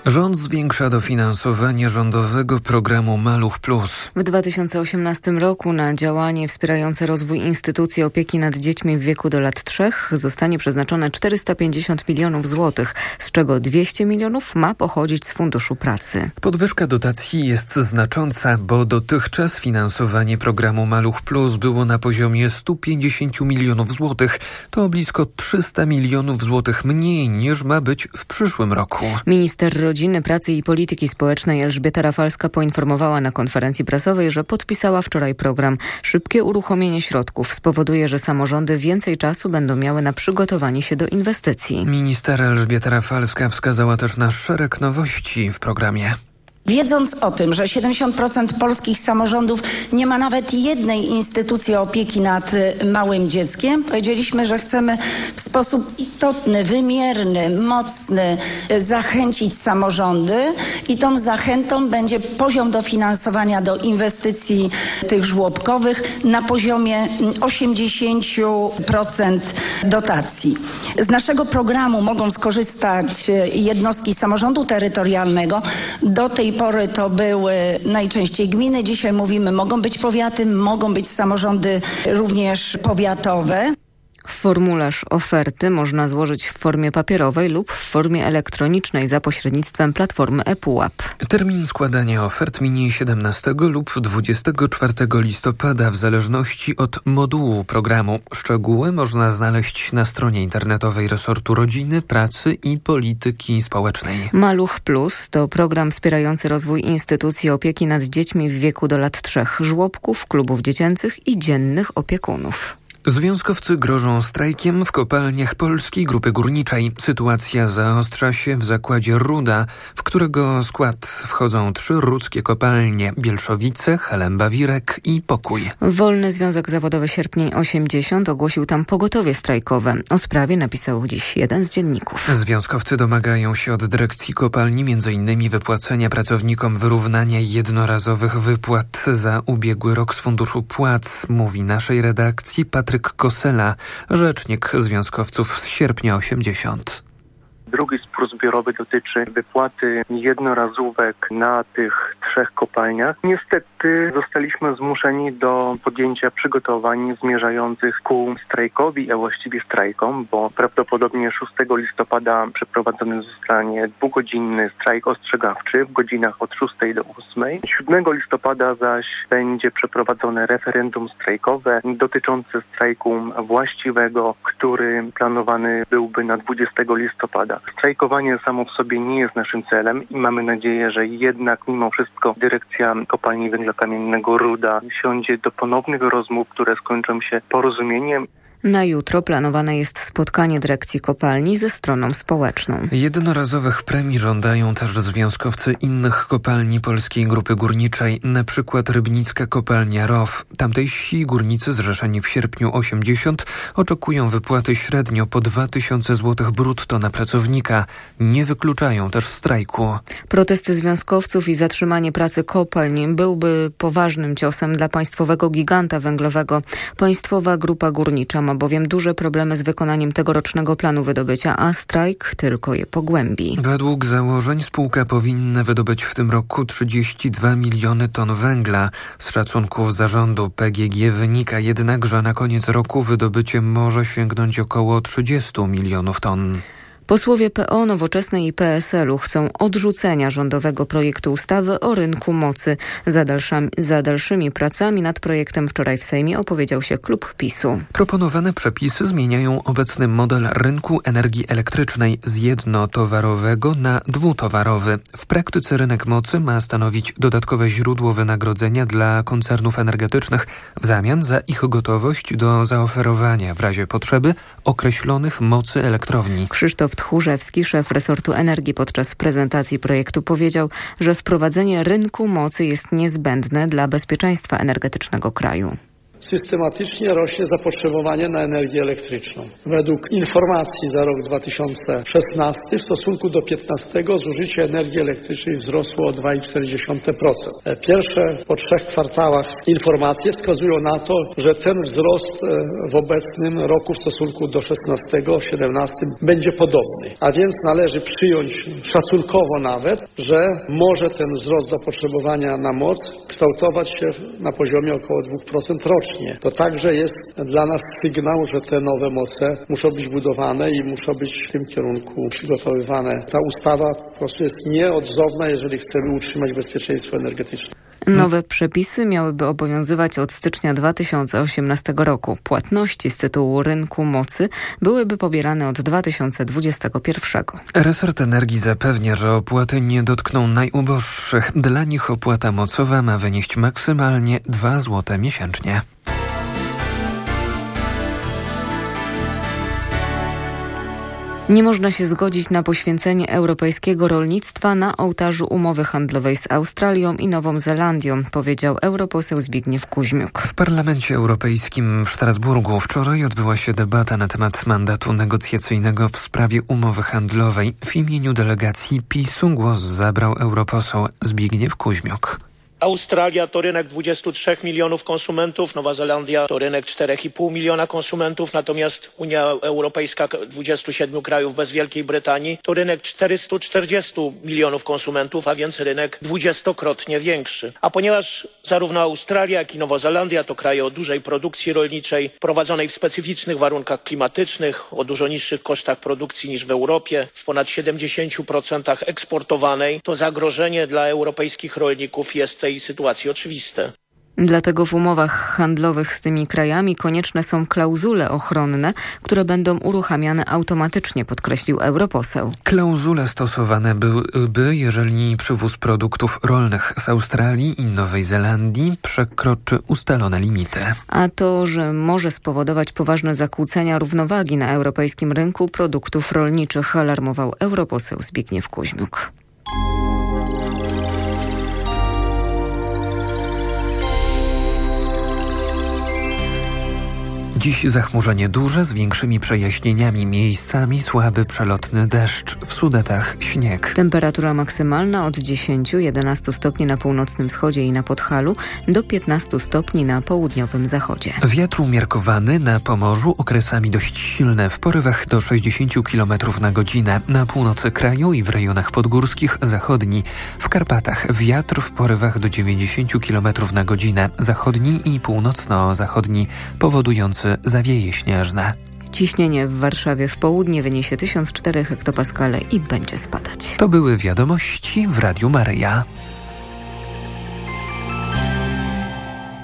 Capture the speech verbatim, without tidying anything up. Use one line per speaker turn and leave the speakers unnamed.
Rząd zwiększa dofinansowanie rządowego programu Maluch Plus.
W dwa tysiące osiemnastym roku na działanie wspierające rozwój instytucji opieki nad dziećmi w wieku do lat trzech zostanie przeznaczone czterysta pięćdziesiąt milionów złotych, z czego dwieście milionów ma pochodzić z Funduszu Pracy.
Podwyżka dotacji jest znacząca, bo dotychczas finansowanie programu Maluch Plus było na poziomie stu pięćdziesięciu milionów złotych. To blisko trzysta milionów złotych mniej niż ma być w przyszłym roku.
Minister Rodziny, Pracy i Polityki Społecznej Elżbieta Rafalska poinformowała na konferencji prasowej, że podpisała wczoraj program. Szybkie uruchomienie środków spowoduje, że samorządy więcej czasu będą miały na przygotowanie się do inwestycji.
Minister Elżbieta Rafalska wskazała też na szereg nowości w programie.
Wiedząc o tym, że siedemdziesiąt procent polskich samorządów nie ma nawet jednej instytucji opieki nad małym dzieckiem, powiedzieliśmy, że chcemy w sposób istotny, wymierny, mocny zachęcić samorządy i tą zachętą będzie poziom dofinansowania do inwestycji tych żłobkowych na poziomie osiemdziesiąt procent dotacji. Z naszego programu mogą skorzystać jednostki samorządu terytorialnego. Do tej pory to były najczęściej gminy, dzisiaj mówimy, mogą być powiaty, mogą być samorządy również powiatowe.
Formularz oferty można złożyć w formie papierowej lub w formie elektronicznej za pośrednictwem platformy ePUAP.
Termin składania ofert minie siedemnastego lub dwudziestego czwartego listopada w zależności od modułu programu. Szczegóły można znaleźć na stronie internetowej resortu Rodziny, Pracy i Polityki Społecznej.
Maluch Plus to program wspierający rozwój instytucji opieki nad dziećmi w wieku do lat trzech, żłobków, klubów dziecięcych i dziennych opiekunów.
Związkowcy grożą strajkiem w kopalniach Polskiej Grupy Górniczej. Sytuacja zaostrza się w zakładzie Ruda, w którego skład wchodzą trzy rudzkie kopalnie: Bielszowice, Helemba-Wirek i Pokój.
Wolny Związek Zawodowy Sierpień osiemdziesiąt ogłosił tam pogotowie strajkowe. O sprawie napisał dziś jeden z dzienników.
Związkowcy domagają się od dyrekcji kopalni między innymi wypłacenia pracownikom wyrównania jednorazowych wypłat za ubiegły rok z Funduszu Płac, mówi naszej redakcji Patryk Kosela, rzecznik związkowców z sierpnia osiemdziesiąt.
Drugi spór zbiorowy dotyczy wypłaty jednorazówek na tych trzech kopalniach. Niestety zostaliśmy zmuszeni do podjęcia przygotowań zmierzających ku strajkowi, a właściwie strajkom, bo prawdopodobnie szóstego listopada przeprowadzony zostanie dwugodzinny strajk ostrzegawczy w godzinach od szóstej do ósmej. siódmego listopada zaś będzie przeprowadzone referendum strajkowe dotyczące strajku właściwego, który planowany byłby na dwudziestego listopada. Strajkowanie samo w sobie nie jest naszym celem i mamy nadzieję, że jednak mimo wszystko dyrekcja kopalni węgla kamiennego Ruda siądzie do ponownych rozmów, które skończą się porozumieniem.
Na jutro planowane jest spotkanie dyrekcji kopalni ze stroną społeczną.
Jednorazowych premii żądają też związkowcy innych kopalni Polskiej Grupy Górniczej, na przykład Rybnicka Kopalnia R O W. Tamtejsi górnicy zrzeszeni w sierpniu osiemdziesiąt oczekują wypłaty średnio po dwa tysiące złotych brutto na pracownika. Nie wykluczają też strajku.
Protesty związkowców i zatrzymanie pracy kopalń byłby poważnym ciosem dla państwowego giganta węglowego. Państwowa Grupa Górnicza ma bowiem duże problemy z wykonaniem tegorocznego planu wydobycia, a strajk tylko je pogłębi.
Według założeń spółka powinna wydobyć w tym roku trzydzieści dwa miliony ton węgla. Z szacunków zarządu P G G wynika jednak, że na koniec roku wydobycie może sięgnąć około trzydziestu milionów ton.
Posłowie P O, Nowoczesnej i P S L-u chcą odrzucenia rządowego projektu ustawy o rynku mocy. Za, dalszymi, za dalszymi pracami nad projektem wczoraj w Sejmie opowiedział się klub PiSu.
Proponowane przepisy zmieniają obecny model rynku energii elektrycznej z jednotowarowego na dwutowarowy. W praktyce rynek mocy ma stanowić dodatkowe źródło wynagrodzenia dla koncernów energetycznych w zamian za ich gotowość do zaoferowania w razie potrzeby określonych mocy elektrowni.
Krzysztof Tchórzewski, szef resortu energii, podczas prezentacji projektu powiedział, że wprowadzenie rynku mocy jest niezbędne dla bezpieczeństwa energetycznego kraju.
systematycznie rośnie zapotrzebowanie na energię elektryczną. Według informacji za rok dwa tysiące szesnasty w stosunku do piętnastego zużycie energii elektrycznej wzrosło o dwa przecinek cztery procent. Pierwsze po trzech kwartałach informacje wskazują na to, że ten wzrost w obecnym roku w stosunku do szesnastego, siedemnastym będzie podobny. A więc należy przyjąć szacunkowo nawet, że może ten wzrost zapotrzebowania na moc kształtować się na poziomie około dwa procent rocznie. To także jest dla nas sygnał, że te nowe moce muszą być budowane i muszą być w tym kierunku przygotowywane. Ta ustawa po prostu jest nieodzowna, jeżeli chcemy utrzymać bezpieczeństwo energetyczne.
Nowe przepisy miałyby obowiązywać od stycznia dwa tysiące osiemnastego roku. Płatności z tytułu rynku mocy byłyby pobierane od dwa tysiące dwudziestego pierwszego.
Resort Energii zapewnia, że opłaty nie dotkną najuboższych. Dla nich opłata mocowa ma wynieść maksymalnie dwa złote miesięcznie.
Nie można się zgodzić na poświęcenie europejskiego rolnictwa na ołtarzu umowy handlowej z Australią i Nową Zelandią, powiedział europoseł Zbigniew Kuźmiuk.
W Parlamencie Europejskim w Strasburgu wczoraj odbyła się debata na temat mandatu negocjacyjnego w sprawie umowy handlowej. W imieniu delegacji PiS-u głos zabrał europoseł Zbigniew Kuźmiuk.
Australia to rynek dwudziestu trzech milionów konsumentów, Nowa Zelandia to rynek czterech i pół miliona konsumentów, natomiast Unia Europejska dwudziestu siedmiu krajów bez Wielkiej Brytanii to rynek czterystu czterdziestu milionów konsumentów, a więc rynek dwudziestokrotnie większy. A ponieważ zarówno Australia, jak i Nowa Zelandia to kraje o dużej produkcji rolniczej, prowadzonej w specyficznych warunkach klimatycznych, o dużo niższych kosztach produkcji niż w Europie, w ponad siedemdziesięciu procentach eksportowanej, to zagrożenie dla europejskich rolników jest tej sytuacji oczywiste.
Dlatego w umowach handlowych z tymi krajami konieczne są klauzule ochronne, które będą uruchamiane automatycznie, podkreślił europoseł.
Klauzule stosowane byłyby, jeżeli przywóz produktów rolnych z Australii i Nowej Zelandii przekroczy ustalone limity.
A to, że może spowodować poważne zakłócenia równowagi na europejskim rynku produktów rolniczych, alarmował europoseł Zbigniew Kuźmiuk.
Dziś zachmurzenie duże z większymi przejaśnieniami, miejscami słaby przelotny deszcz, w Sudetach śnieg.
Temperatura maksymalna od dziesięciu do jedenastu stopni na północnym wschodzie i na Podhalu do piętnastu stopni na południowym zachodzie.
Wiatr umiarkowany na Pomorzu, okresami dość silny, w porywach do sześćdziesięciu kilometrów na godzinę. Na północy kraju i w rejonach podgórskich zachodni. W Karpatach wiatr w porywach do dziewięćdziesięciu kilometrów na godzinę. Zachodni i północno-zachodni, powodujący zawieje śnieżne.
Ciśnienie w Warszawie w południe wyniesie tysiąc cztery hektopaskale i będzie spadać.
To były wiadomości w Radiu Maryja.